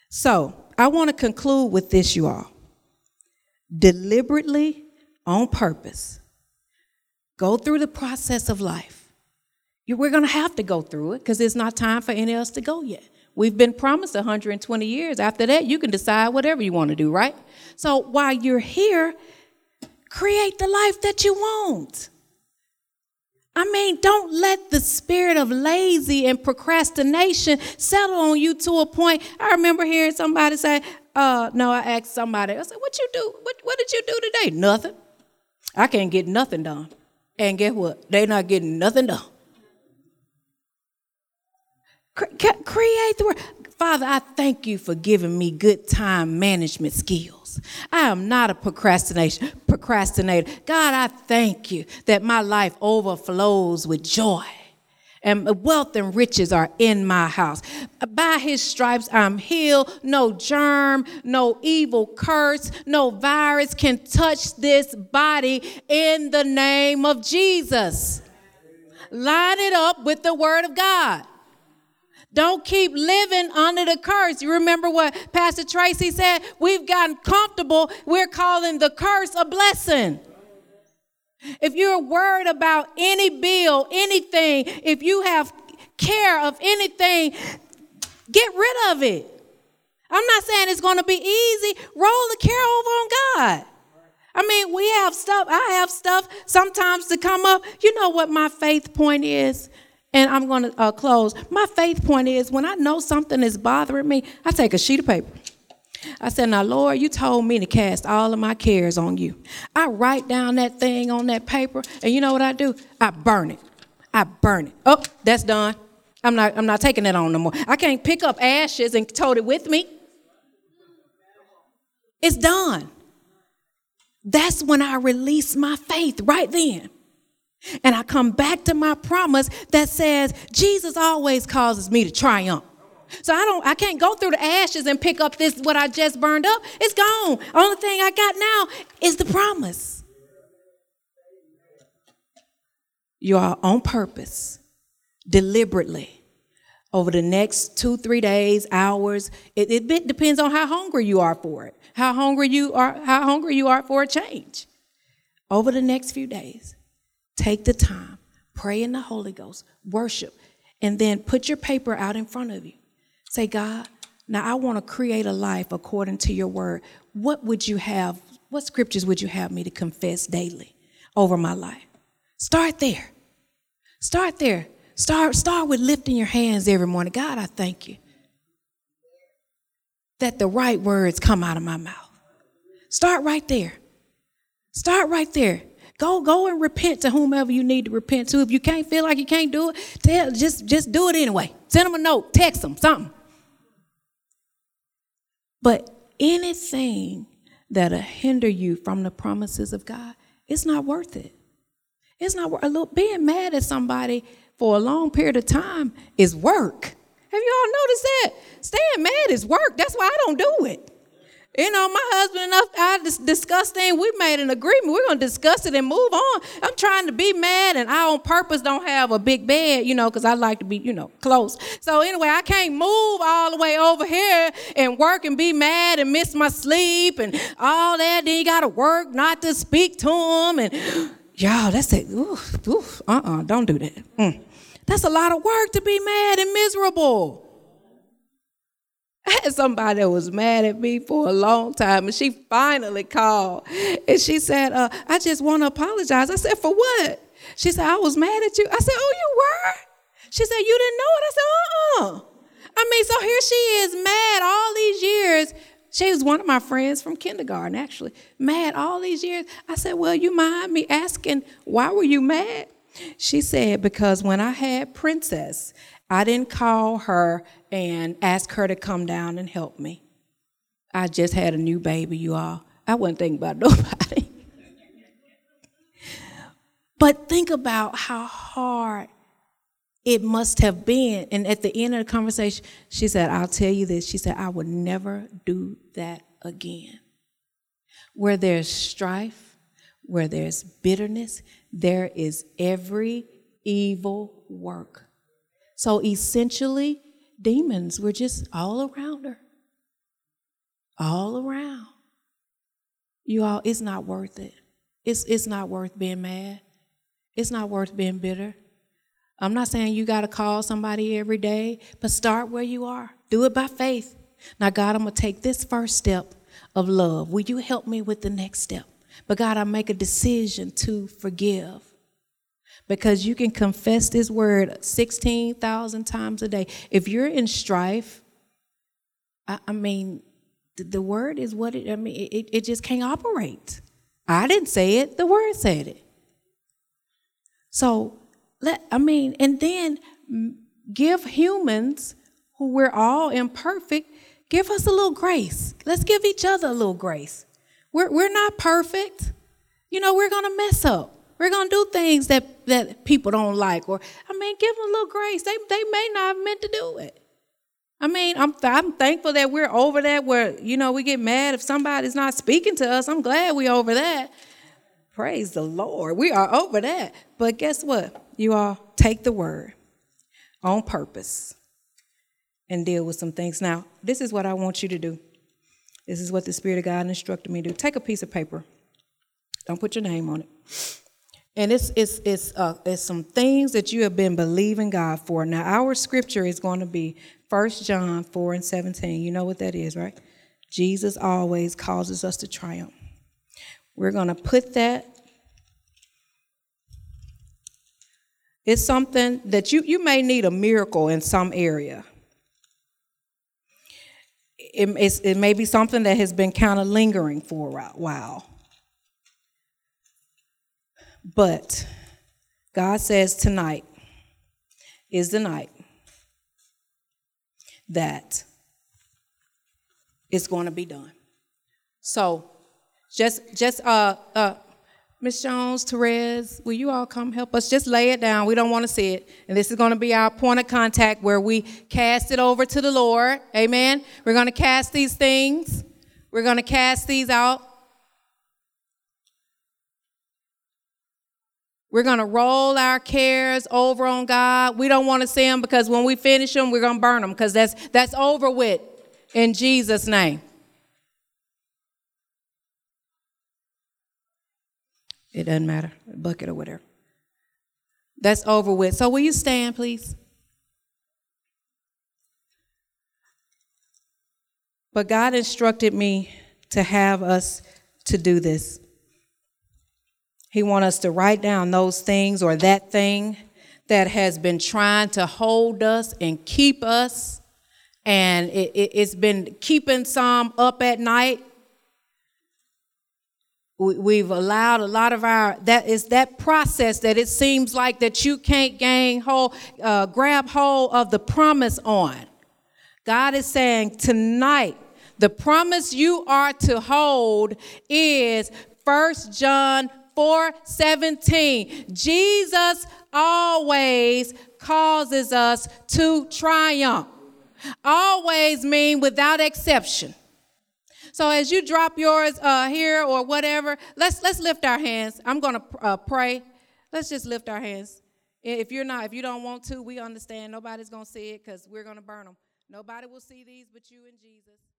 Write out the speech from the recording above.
So I want to conclude with this, you all. Deliberately, on purpose, go through the process of life. We're going to have to go through it because it's not time for any of us to go yet. We've been promised 120 years. After that, you can decide whatever you want to do, right? So while you're here, create the life that you want. I mean, don't let the spirit of lazy and procrastination settle on you to a point. I remember hearing somebody say, no, I asked somebody, I said, what you do? What did you do today? Nothing. I can't get nothing done. And guess what? They're not getting nothing done. Create the word. Father, I thank you for giving me good time management skills. I am not a procrastinator. God, I thank you that my life overflows with joy and wealth and riches are in my house. By his stripes, I'm healed. No germ, no evil curse, no virus can touch this body in the name of Jesus. Line it up with the word of God. Don't keep living under the curse. You remember what Pastor Tracy said? We've gotten comfortable. We're calling the curse a blessing. If you're worried about any bill, anything, if you have care of anything, get rid of it. I'm not saying it's going to be easy. Roll the care over on God. I mean, we have stuff. I have stuff sometimes to come up. You know what my faith point is? And I'm going to close. My faith point is when I know something is bothering me, I take a sheet of paper. I said, now, Lord, you told me to cast all of my cares on you. I write down that thing on that paper, and you know what I do? I burn it. Oh, that's done. I'm not taking that on no more. I can't pick up ashes and tote it with me. It's done. That's when I release my faith right then. And I come back to my promise that says Jesus always causes me to triumph. So I can't go through the ashes and pick up what I just burned up. It's gone. Only thing I got now is the promise. You are on purpose, deliberately, over the next 2-3 days, hours. It depends on how hungry you are for it. How hungry you are for a change. Over the next few days, take the time, pray in the Holy Ghost, worship, and then put your paper out in front of you. Say, God, now I want to create a life according to your word. What scriptures would you have me to confess daily over my life? Start there. Start with lifting your hands every morning. God, I thank you that the right words come out of my mouth. Start right there. Go and repent to whomever you need to repent to. If you can't feel like you can't do it, just do it anyway. Send them a note, text them, something. But anything that'll hinder you from the promises of God, it's not worth it. It's not worth being mad at somebody for a long period of time is work. Have you all noticed that? Staying mad is work. That's why I don't do it. You know, my husband and I discussed things. We made an agreement. We're going to discuss it and move on. I'm trying to be mad, and I on purpose don't have a big bed, because I like to be, close. So anyway, I can't move all the way over here and work and be mad and miss my sleep and all that. Then you got to work not to speak to him. And y'all, that's it. Don't do that. That's a lot of work to be mad and miserable. I had somebody that was mad at me for a long time, and she finally called, and she said, I just want to apologize. I said, for what? She said, I was mad at you. I said, oh, you were? She said, you didn't know it? I said, I mean, so here she is mad all these years. She was one of my friends from kindergarten, actually, mad all these years. I said, well, you mind me asking, why were you mad? She said, because when I had Princess, I didn't call her and ask her to come down and help me. I just had a new baby, you all. I wasn't thinking about nobody. But think about how hard it must have been. And at the end of the conversation, she said, I'll tell you this. She said, I would never do that again. Where there's strife, where there's bitterness, there is every evil work. So essentially, demons were just all around her. all around. You all, it's not worth it. It's not worth being mad. It's not worth being bitter. I'm not saying you got to call somebody every day, but start where you are. Do it by faith. Now, God, I'm going to take this first step of love. Will you help me with the next step? But God, I make a decision to forgive. Because you can confess this word 16,000 times a day. If you're in strife, I mean, the word is what it just can't operate. I didn't say it, the word said it. So, and then give humans who we're all imperfect, give us a little grace. Let's give each other a little grace. We're not perfect. We're going to mess up. We're going to do things that people don't like. Or, give them a little grace. They may not have meant to do it. I'm thankful that we're over that where, we get mad if somebody's not speaking to us. I'm glad we're over that. Praise the Lord. We are over that. But guess what? You all take the word on purpose and deal with some things. Now, this is what I want you to do. This is what the Spirit of God instructed me to do. Take a piece of paper. Don't put your name on it. And it's some things that you have been believing God for. Now, our scripture is going to be 1 John 4:17. You know what that is, right? Jesus always causes us to triumph. We're going to put that. It's something that you may need a miracle in some area. It may be something that has been kind of lingering for a while. But God says tonight is the night that it's going to be done. So just Ms. Jones, Therese, will you all come help us? Just lay it down. We don't want to see it. And this is going to be our point of contact where we cast it over to the Lord. Amen. We're going to cast these things. We're going to cast these out. We're going to roll our cares over on God. We don't want to see them because when we finish them, we're going to burn them because that's over with in Jesus' name. It doesn't matter, a bucket or whatever. That's over with. So will you stand, please? But God instructed me to have us to do this. He wants us to write down those things or that thing that has been trying to hold us and keep us. And it's been keeping some up at night. We've allowed a lot of that process that it seems like that you can't grab hold of the promise on. God is saying tonight, the promise you are to hold is 1 John 4:17. Jesus always causes us to triumph. Always mean without exception. So as you drop yours here or whatever, let's lift our hands. I'm going to pray. Let's just lift our hands. If you don't want to, we understand. Nobody's going to see it because we're going to burn them. Nobody will see these but you and Jesus.